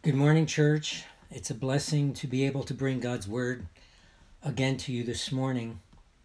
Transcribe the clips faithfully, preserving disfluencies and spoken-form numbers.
Good morning, church. It's a blessing to be able to bring God's word again to you this morning,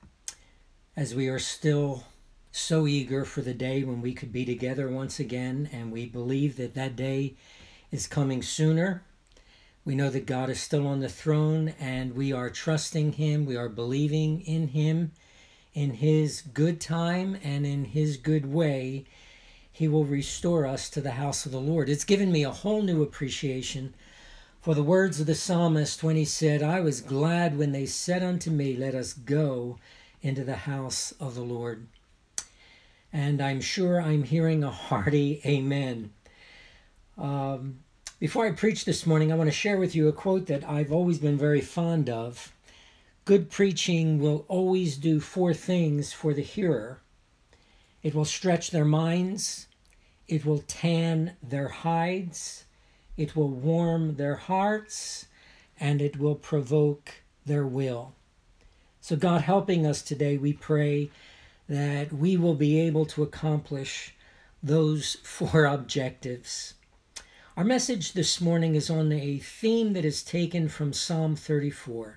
as we are still so eager for the day when we could be together once again, and we believe that that day is coming sooner. We know that God is still on the throne, and we are trusting Him. We are believing in Him, in His good time and in His good way. He will restore us to the house of the Lord. It's given me a whole new appreciation for the words of the psalmist when he said, I was glad when they said unto me, let us go into the house of the Lord. And I'm sure I'm hearing a hearty amen. Um, before I preach this morning, I want to share with you a quote that I've always been very fond of. Good preaching will always do four things for the hearer. It will stretch their minds. It will tan their hides. It will warm their hearts, and it will provoke their will. So God helping us today, we pray that we will be able to accomplish those four objectives. Our message this morning is on a theme that is taken from Psalm thirty-four.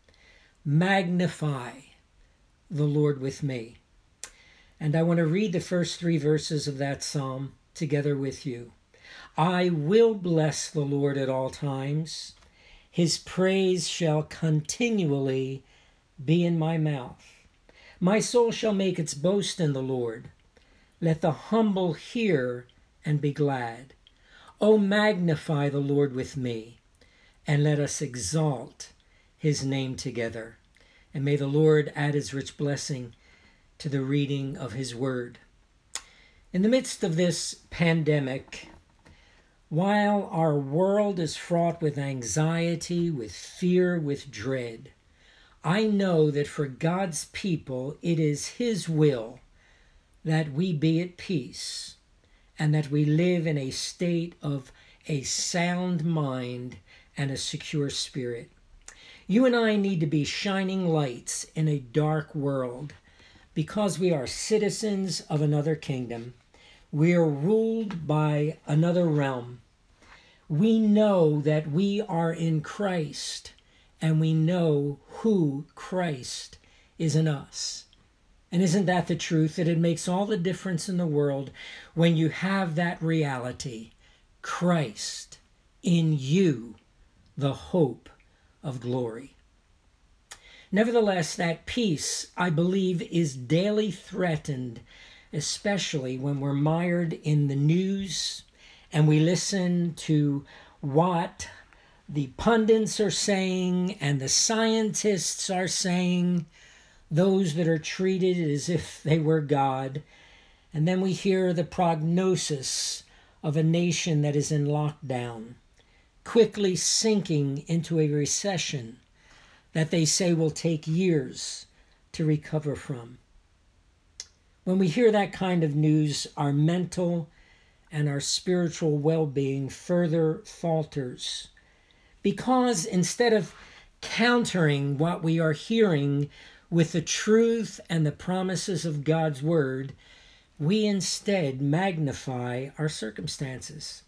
Magnify the Lord with me. And I want to read the first three verses of that psalm together with you. I will bless the Lord at all times. His praise shall continually be in my mouth. My soul shall make its boast in the Lord. Let the humble hear and be glad. O magnify the Lord with me, and let us exalt his name together. And may the Lord add his rich blessing to the reading of his word. In the midst of this pandemic, while our world is fraught with anxiety, with fear, with dread, I know that for God's people, it is His will that we be at peace and that we live in a state of a sound mind and a secure spirit. You and I need to be shining lights in a dark world because we are citizens of another kingdom. We are ruled by another realm. We know that we are in Christ, and we know who Christ is in us. And isn't that the truth? That it makes all the difference in the world when you have that reality. Christ in you, the hope of glory. Nevertheless, that peace, I believe, is daily threatened, especially when we're mired in the news and we listen to what the pundits are saying and the scientists are saying, those that are treated as if they were God. And then we hear the prognosis of a nation that is in lockdown, quickly sinking into a recession that they say will take years to recover from. When we hear that kind of news, our mental and our spiritual well-being further falters, because instead of countering what we are hearing with the truth and the promises of God's word, we instead magnify our circumstances.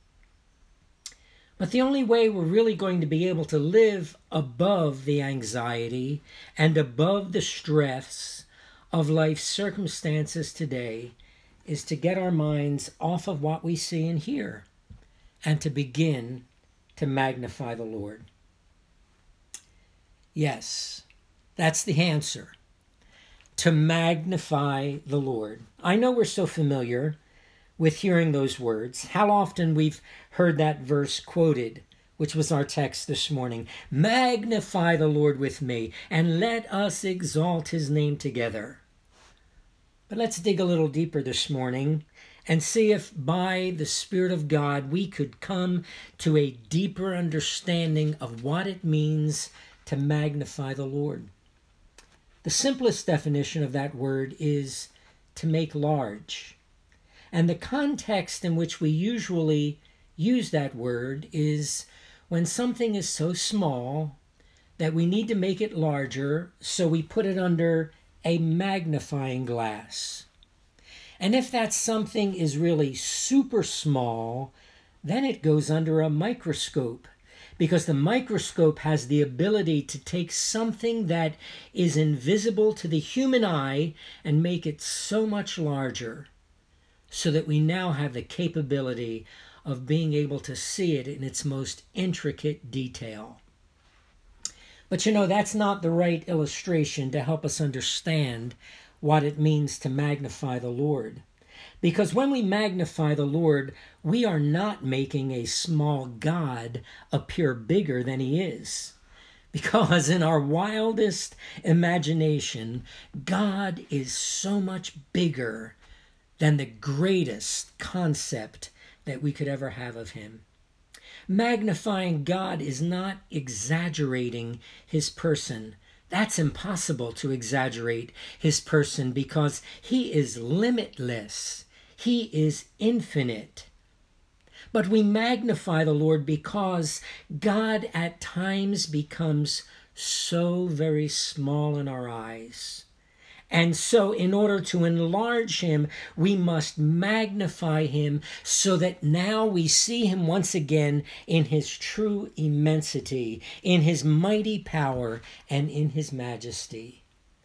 But the only way we're really going to be able to live above the anxiety and above the stress of life's circumstances today is to get our minds off of what we see and hear and to begin to magnify the Lord. Yes, that's the answer. To magnify the Lord. I know we're so familiar with hearing those words. How often we've heard that verse quoted, which was our text this morning. Magnify the Lord with me, and let us exalt his name together. But let's dig a little deeper this morning and see if by the Spirit of God we could come to a deeper understanding of what it means to magnify the Lord. The simplest definition of that word is to make large. And the context in which we usually use that word is when something is so small that we need to make it larger, so we put it under a magnifying glass. And if that something is really super small, then it goes under a microscope, because the microscope has the ability to take something that is invisible to the human eye and make it so much larger, so that we now have the capability of being able to see it in its most intricate detail. But you know, that's not the right illustration to help us understand what it means to magnify the Lord. Because when we magnify the Lord, we are not making a small God appear bigger than he is. Because in our wildest imagination, God is so much bigger than the greatest concept that we could ever have of him. Magnifying God is not exaggerating his person. That's impossible to exaggerate his person, because he is limitless. He is infinite. But we magnify the Lord because God at times becomes so very small in our eyes. And so in order to enlarge him, we must magnify him so that now we see him once again in his true immensity, in his mighty power, and in his majesty.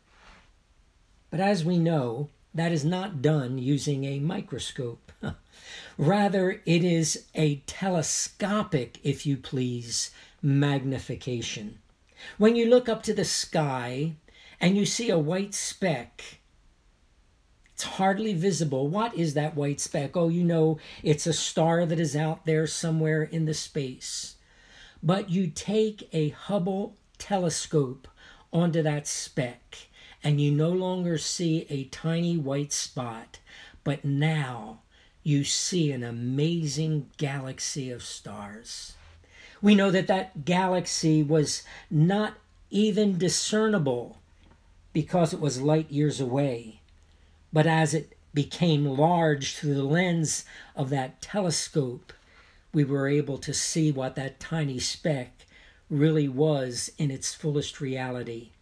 But as we know, that is not done using a microscope. Rather, it is a telescopic, if you please, magnification. When you look up to the sky and you see a white speck, it's hardly visible. What is that white speck? Oh, you know, it's a star that is out there somewhere in the space. But you take a Hubble telescope onto that speck, and you no longer see a tiny white spot, but now you see an amazing galaxy of stars. We know that that galaxy was not even discernible because it was light years away. But as it became large through the lens of that telescope, we were able to see what that tiny speck really was in its fullest reality.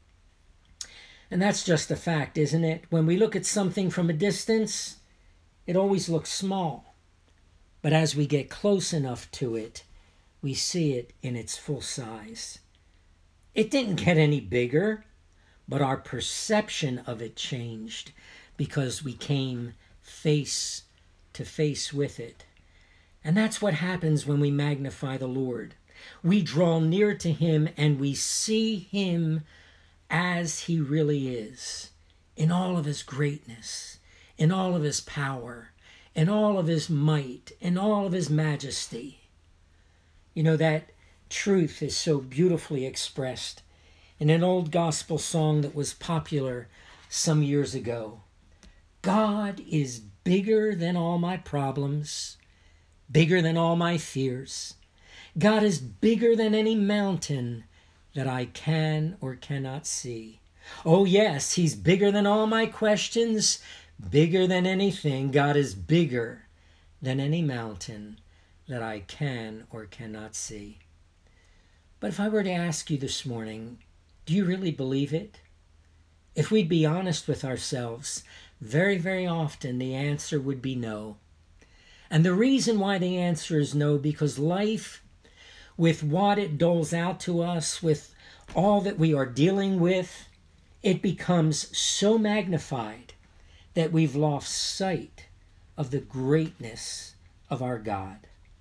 And that's just a fact, isn't it? When we look at something from a distance, it always looks small. But as we get close enough to it, we see it in its full size. It didn't get any bigger, but our perception of it changed because we came face to face with it. And that's what happens when we magnify the Lord. We draw near to him and we see him as he really is, in all of his greatness, in all of his power, in all of his might, in all of his majesty. You know, that truth is so beautifully expressed in an old gospel song that was popular some years ago. God is bigger than all my problems, bigger than all my fears. God is bigger than any mountain that I can or cannot see. Oh yes, he's bigger than all my questions, bigger than anything. God is bigger than any mountain that I can or cannot see. But if I were to ask you this morning, do you really believe it? If we'd be honest with ourselves, very, very often the answer would be no. And the reason why the answer is no, because life, with what it doles out to us, with all that we are dealing with, it becomes so magnified that we've lost sight of the greatness of our God.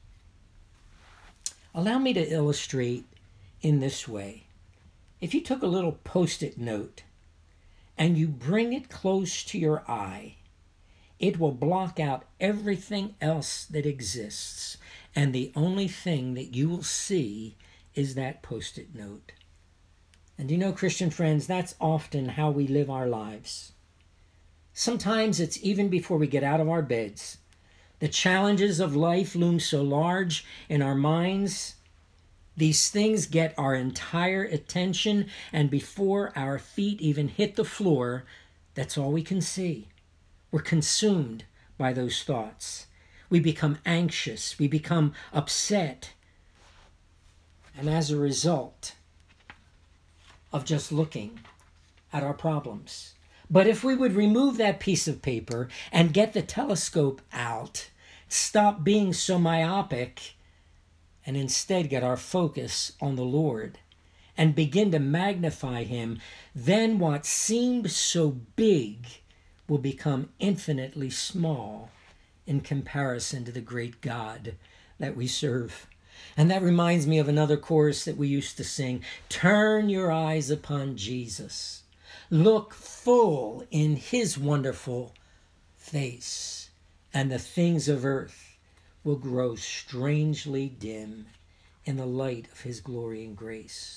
Allow me to illustrate in this way. If you took a little post-it note and you bring it close to your eye, it will block out everything else that exists, and the only thing that you will see is that post-it note. And you know, Christian friends, that's often how we live our lives. Sometimes it's even before we get out of our beds. The challenges of life loom so large in our minds. These things get our entire attention, and before our feet even hit the floor, that's all we can see. We're consumed by those thoughts. We become anxious. We become upset. And as a result of just looking at our problems. But if we would remove that piece of paper and get the telescope out stop being so myopic and instead get our focus on the Lord and begin to magnify him, then what seemed so big will become infinitely small in comparison to the great God that we serve. And that reminds me of another chorus that we used to sing. Turn your eyes upon Jesus. Look full in his wonderful face, and the things of earth will grow strangely dim in the light of his glory and grace.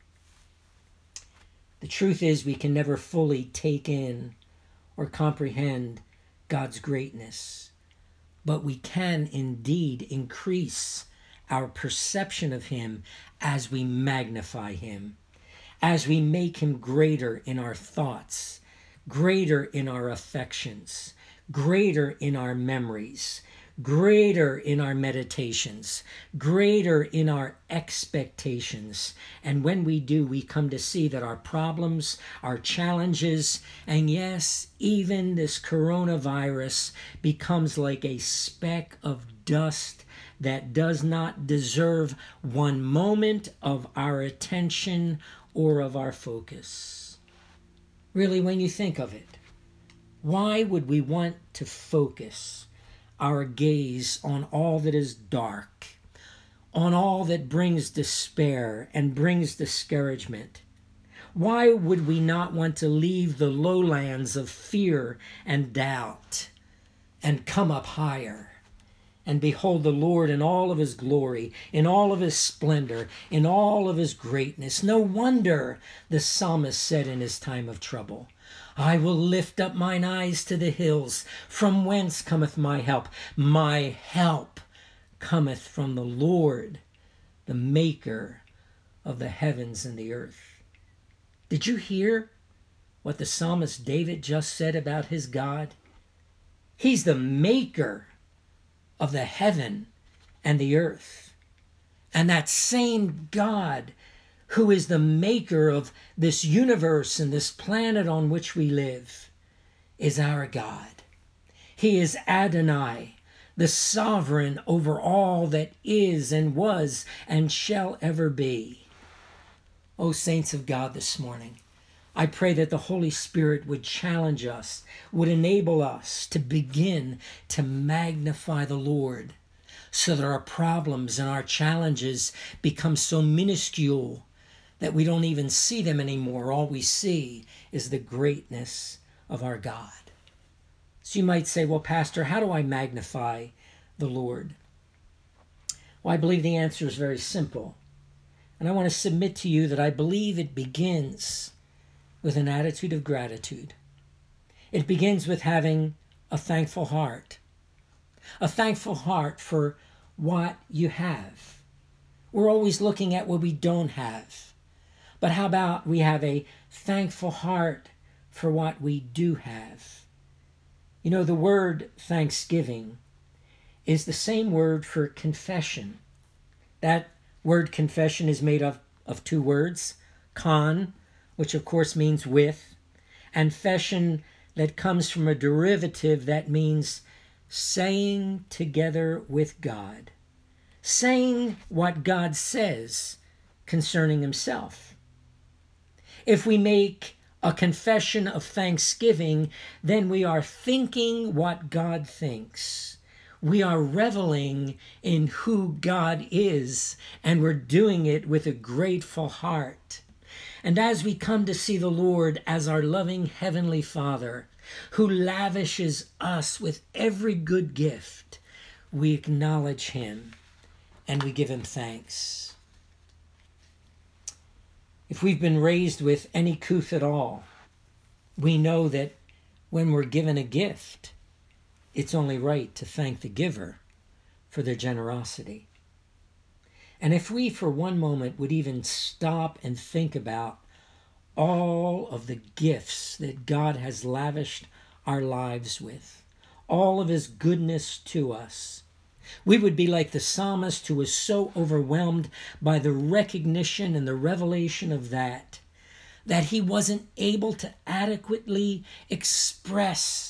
The truth is, we can never fully take in or comprehend God's greatness, but we can indeed increase our perception of him as we magnify him, as we make him greater in our thoughts, greater in our affections, greater in our memories, greater in our meditations, greater in our expectations. And when we do, we come to see that our problems, our challenges, and yes, even this coronavirus becomes like a speck of dust that does not deserve one moment of our attention or of our focus. Really, when you think of it, why would we want to focus our gaze on all that is dark, on all that brings despair and brings discouragement? Why would we not want to leave the lowlands of fear and doubt and come up higher and behold the Lord in all of his glory, in all of his splendor, in all of his greatness? No wonder the psalmist said in his time of trouble, I will lift up mine eyes to the hills. From whence cometh my help? My help cometh from the Lord, the maker of the heavens and the earth. Did you hear what the psalmist David just said about his God? He's the maker of the heaven and the earth. And that same God who is the maker of this universe and this planet on which we live, is our God. He is Adonai, the sovereign over all that is and was and shall ever be. O saints of God, this morning, I pray that the Holy Spirit would challenge us, would enable us to begin to magnify the Lord, so that our problems and our challenges become so minuscule that we don't even see them anymore. All we see is the greatness of our God. So you might say, well, Pastor, how do I magnify the Lord? Well, I believe the answer is very simple. And I want to submit to you that I believe it begins with an attitude of gratitude. It begins with having a thankful heart. A thankful heart for what you have. We're always looking at what we don't have. But how about we have a thankful heart for what we do have? You know, the word thanksgiving is the same word for confession. That word confession is made of, of two words, con, which of course means with, and fession, that comes from a derivative that means saying together with God. Saying what God says concerning himself. If we make a confession of thanksgiving, then we are thinking what God thinks. We are reveling in who God is, and we're doing it with a grateful heart. And as we come to see the Lord as our loving Heavenly Father, who lavishes us with every good gift, we acknowledge him and we give him thanks. If we've been raised with any couth at all, we know that when we're given a gift, it's only right to thank the giver for their generosity. And if we for one moment would even stop and think about all of the gifts that God has lavished our lives with, all of his goodness to us, we would be like the psalmist who was so overwhelmed by the recognition and the revelation of that, that he wasn't able to adequately express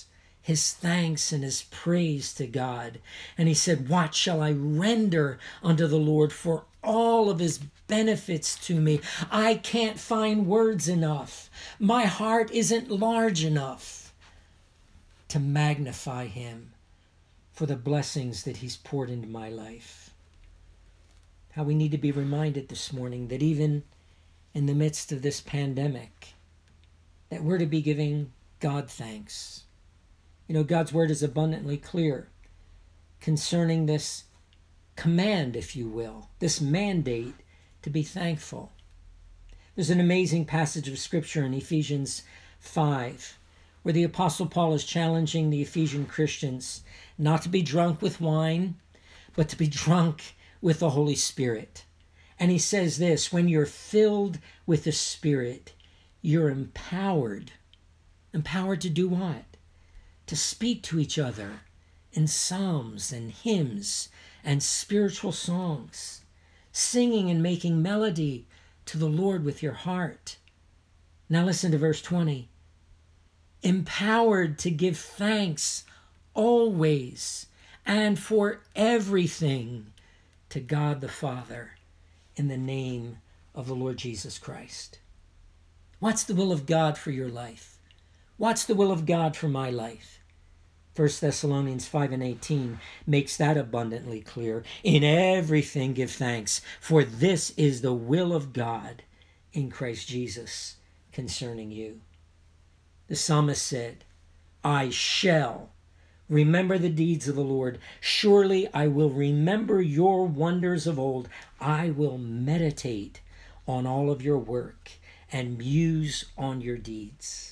his thanks and his praise to God. And he said, what shall I render unto the Lord for all of his benefits to me? I can't find words enough. My heart isn't large enough to magnify him for the blessings that he's poured into my life. How we need to be reminded this morning that even in the midst of this pandemic, that we're to be giving God thanks. You know, God's word is abundantly clear concerning this command, if you will, this mandate to be thankful. There's an amazing passage of scripture in Ephesians five, where the Apostle Paul is challenging the Ephesian Christians not to be drunk with wine, but to be drunk with the Holy Spirit. And he says this, when you're filled with the Spirit, you're empowered. Empowered to do what? To speak to each other in psalms and hymns and spiritual songs, singing and making melody to the Lord with your heart. Now listen to verse twenty. Empowered to give thanks always and for everything to God the Father in the name of the Lord Jesus Christ. What's the will of God for your life? What's the will of God for my life? First Thessalonians five and eighteen makes that abundantly clear. In everything give thanks, for this is the will of God in Christ Jesus concerning you. The psalmist said, I shall remember the deeds of the Lord. Surely I will remember your wonders of old. I will meditate on all of your work and muse on your deeds.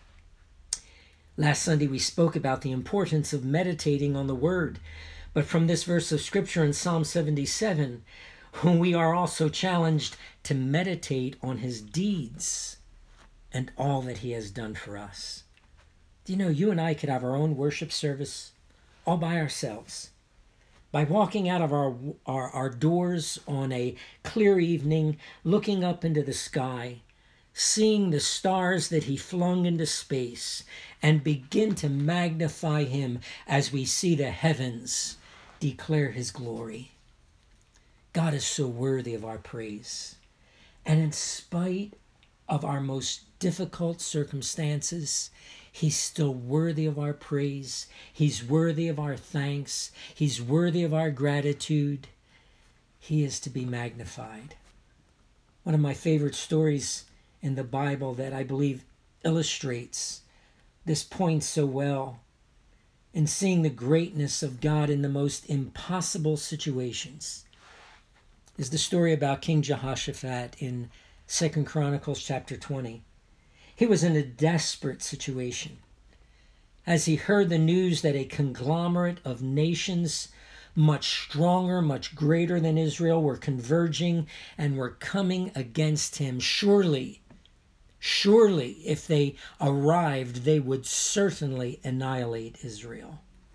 Last Sunday we spoke about the importance of meditating on the word. But from this verse of scripture in Psalm seventy-seven, we are also challenged to meditate on his deeds and all that he has done for us. Do you know, you and I could have our own worship service all by ourselves. By walking out of our, our, our doors on a clear evening, looking up into the sky, seeing the stars that he flung into space, and begin to magnify him as we see the heavens declare his glory. God is so worthy of our praise. And in spite of our most difficult circumstances, he's still worthy of our praise. He's worthy of our thanks. He's worthy of our gratitude. He is to be magnified. One of my favorite stories in the Bible that I believe illustrates this point so well, in seeing the greatness of God in the most impossible situations, is the story about King Jehoshaphat in Second Chronicles chapter twenty. He was in a desperate situation as he heard the news that a conglomerate of nations much stronger, much greater than Israel were converging and were coming against him. Surely, surely, if they arrived, they would certainly annihilate Israel.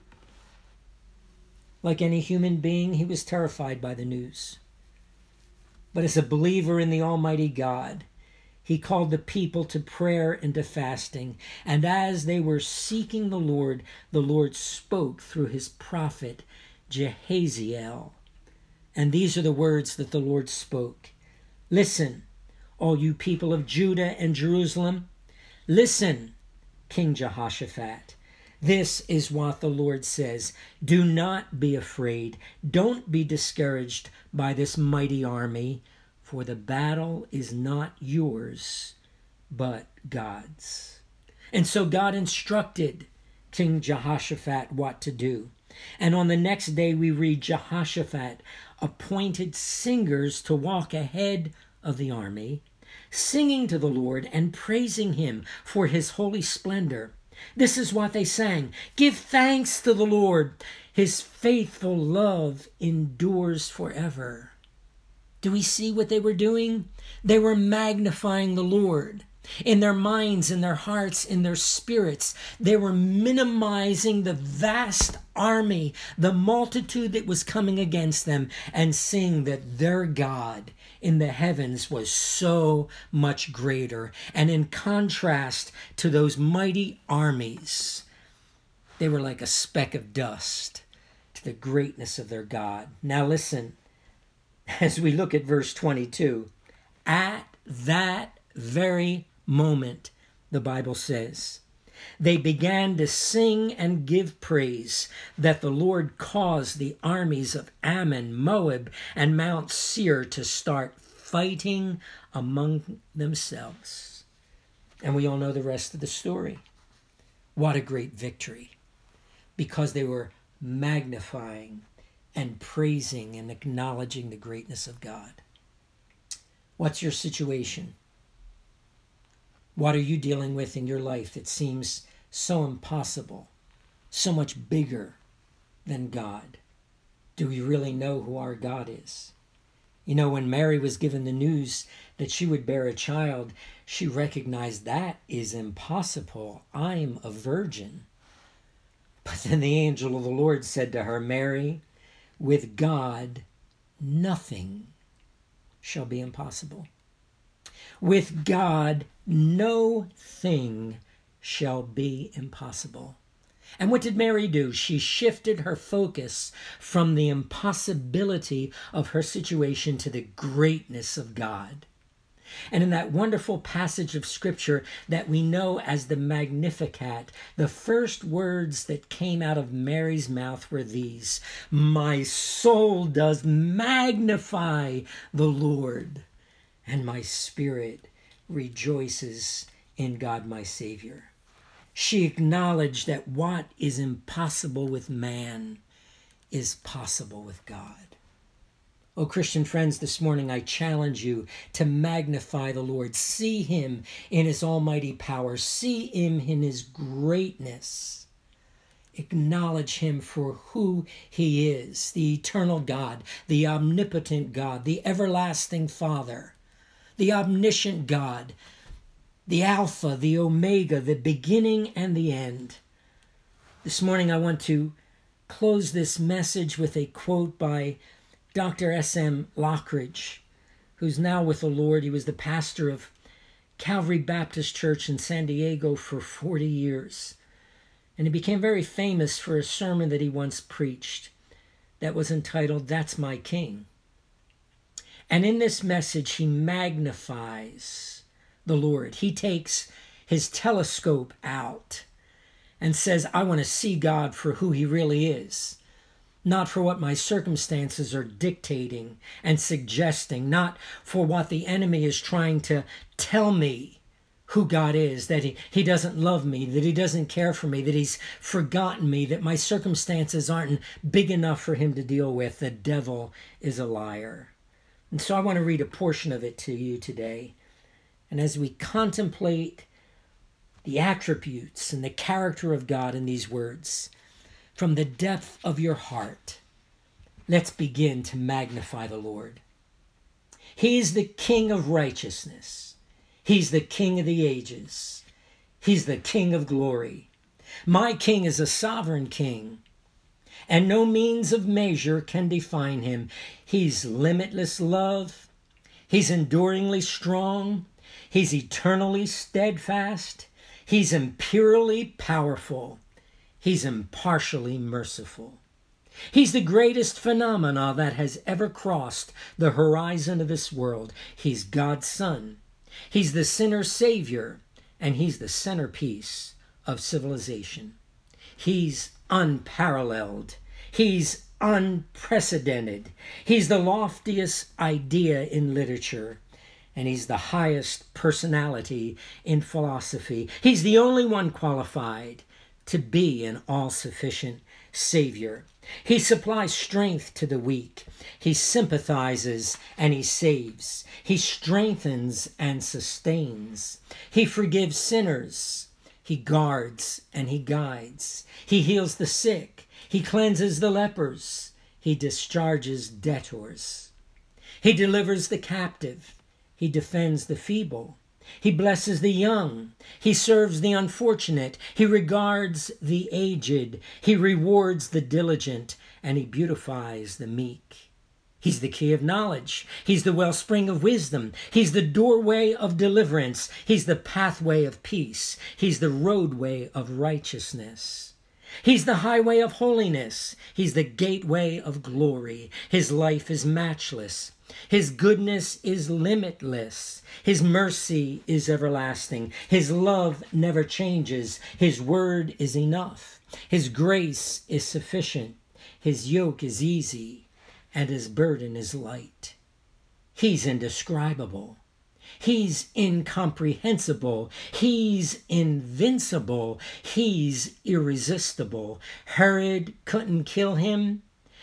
Like any human being, he was terrified by the news. But as a believer in the Almighty God, he called the people to prayer and to fasting. And as they were seeking the Lord, the Lord spoke through his prophet Jehaziel. And these are the words that the Lord spoke. Listen, all you people of Judah and Jerusalem. Listen, King Jehoshaphat. This is what the Lord says. Do not be afraid. Don't be discouraged by this mighty army, for the battle is not yours, but God's. And so God instructed King Jehoshaphat what to do. And on the next day we read Jehoshaphat appointed singers to walk ahead of the army, singing to the Lord and praising him for his holy splendor. This is what they sang. Give thanks to the Lord. His faithful love endures forever. Do we see what they were doing? They were magnifying the Lord. In their minds, in their hearts, in their spirits, they were minimizing the vast army, the multitude that was coming against them, and seeing that their God in the heavens was so much greater. And in contrast to those mighty armies, They were like a speck of dust to the greatness of their God. Now listen, as we look at verse twenty-two, at that very moment, the Bible says, they began to sing and give praise that the Lord caused the armies of Ammon, Moab, and Mount Seir to start fighting among themselves. And we all know the rest of the story. What a great victory, because they were magnifying and praising and acknowledging the greatness of God. What's your situation? What are you dealing with in your life that seems so impossible, so much bigger than God? Do we really know who our God is? You know, when Mary was given the news that she would bear a child, she recognized that is impossible. I'm a virgin. But then the angel of the Lord said to her, Mary, with God, nothing shall be impossible. With God, no thing shall be impossible. And what did Mary do? She shifted her focus from the impossibility of her situation to the greatness of God. And in that wonderful passage of Scripture that we know as the Magnificat, the first words that came out of Mary's mouth were these: my soul does magnify the Lord, and my spirit rejoices in God my Savior. She acknowledged that what is impossible with man is possible with God. Oh, Christian friends, this morning I challenge you to magnify the Lord. See him in his almighty power. See him in his greatness. Acknowledge him for who he is, the eternal God, the omnipotent God, the everlasting Father, the omniscient God, the Alpha, the Omega, the beginning and the end. This morning I want to close this message with a quote by Doctor S M Lockridge, who's now with the Lord. He was the pastor of Calvary Baptist Church in San Diego for forty years. And he became very famous for a sermon that he once preached that was entitled, That's My King. And in this message, he magnifies the Lord. He takes his telescope out and says, I want to see God for who he really is. Not for what my circumstances are dictating and suggesting, not for what the enemy is trying to tell me who God is, that he, he doesn't love me, that he doesn't care for me, that he's forgotten me, that my circumstances aren't big enough for him to deal with. The devil is a liar. And so I want to read a portion of it to you today. And as we contemplate the attributes and the character of God in these words, from the depth of your heart, let's begin to magnify the Lord. He is the King of righteousness. He's the King of the ages. He's the King of glory. My King is a sovereign King, and no means of measure can define him. He's limitless love. He's enduringly strong. He's eternally steadfast. He's imperially powerful. He's impartially merciful. He's the greatest phenomena that has ever crossed the horizon of this world. He's God's Son. He's the sinner's Savior, and he's the centerpiece of civilization. He's unparalleled. He's unprecedented. He's the loftiest idea in literature, and he's the highest personality in philosophy. He's the only one qualified to be an all-sufficient Savior. He supplies strength to the weak. He sympathizes and he saves. He strengthens and sustains. He forgives sinners. He guards and he guides. He heals the sick. He cleanses the lepers. He discharges debtors. He delivers the captive. He defends the feeble. He blesses the young. He serves the unfortunate. He regards the aged. He rewards the diligent, and he beautifies the meek. He's the key of knowledge. He's the wellspring of wisdom. He's the doorway of deliverance. He's the pathway of peace. He's the roadway of righteousness. He's the highway of holiness. He's the gateway of glory. His life is matchless. His goodness is limitless. His mercy is everlasting. His love never changes. His word is enough. His grace is sufficient. His yoke is easy, and his burden is light. He's indescribable. He's incomprehensible. He's invincible. He's irresistible. Herod couldn't kill him.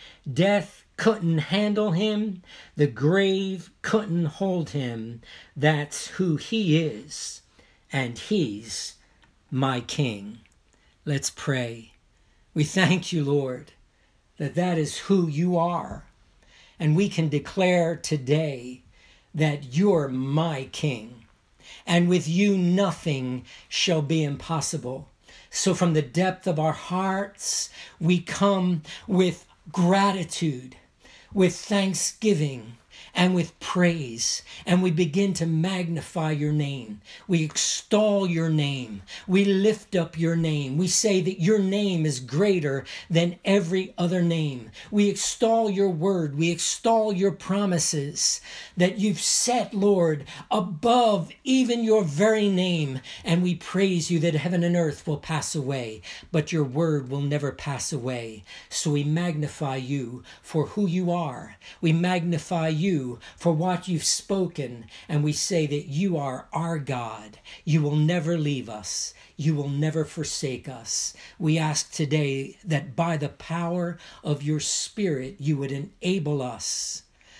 Death couldn't handle him. The grave couldn't hold him. That's who he is. And he's my King. Let's pray. We thank you, Lord, that that is who you are. And we can declare today that you're my King. And with you nothing shall be impossible. So from the depth of our hearts, we come with gratitude, with thanksgiving, and with praise, and we begin to magnify your name. We extol your name. We lift up your name. We say that your name is greater than every other name. We extol your word. We extol your promises that you've set, Lord, above even your very name. And we praise you that heaven and earth will pass away, but your word will never pass away. So we magnify you for who you are. We magnify you for what you've spoken, and we say that you are our God. You will never leave us. You will never forsake us. We ask today that by the power of your Spirit, you would enable us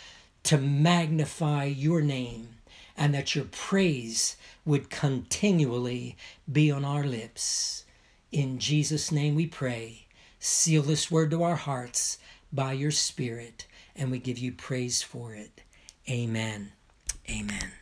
to magnify your name, and that your praise would continually be on our lips. In Jesus' name we pray. Seal this word to our hearts by your Spirit, and we give you praise for it. Amen. Amen.